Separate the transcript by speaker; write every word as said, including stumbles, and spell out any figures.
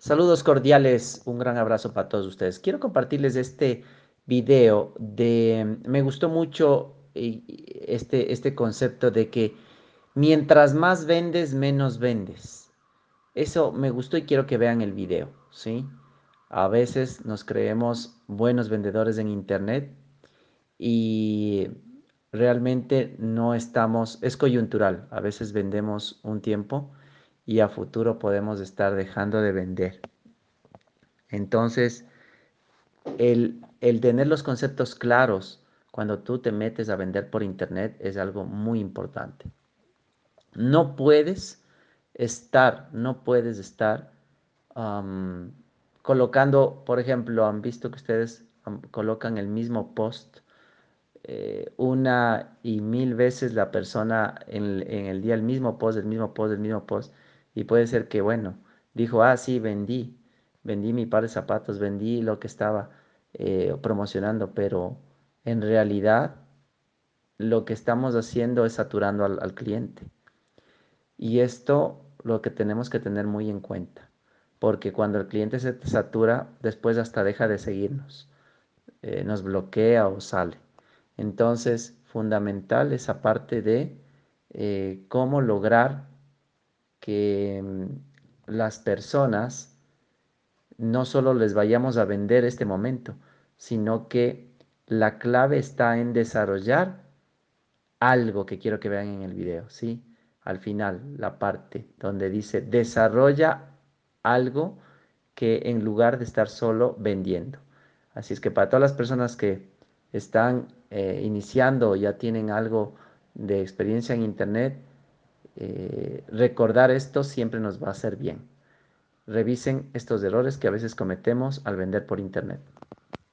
Speaker 1: Saludos cordiales, un gran abrazo para todos ustedes. Quiero compartirles este video de, me gustó mucho eh, este, este concepto de que mientras más vendes, menos vendes. Eso me gustó y quiero que vean el video, ¿sí? A veces nos creemos buenos vendedores en internet y realmente no estamos, es coyuntural. A veces vendemos un tiempo y a futuro podemos estar dejando de vender. Entonces, el, el tener los conceptos claros cuando tú te metes a vender por internet es algo muy importante. No puedes estar, no puedes estar um, colocando, por ejemplo, han visto que ustedes um, colocan el mismo post eh, una y mil veces la persona en, en el día el mismo post, el mismo post, el mismo post. Y puede ser que, bueno, dijo, ah, sí, vendí, vendí mi par de zapatos, vendí lo que estaba eh, promocionando, pero en realidad lo que estamos haciendo es saturando al, al cliente. Y esto lo que tenemos que tener muy en cuenta, porque cuando el cliente se satura, después hasta deja de seguirnos, eh, nos bloquea o sale. Entonces, fundamental esa parte de eh, cómo lograr que mm, las personas no solo les vayamos a vender este momento, sino que la clave está en desarrollar algo que quiero que vean en el video, ¿sí? Al final, la parte donde dice desarrolla algo que en lugar de estar solo vendiendo. Así es que para todas las personas que están eh, iniciando o ya tienen algo de experiencia en Internet, eh, recordar esto siempre nos va a hacer bien. Revisen estos errores que a veces cometemos al vender por Internet.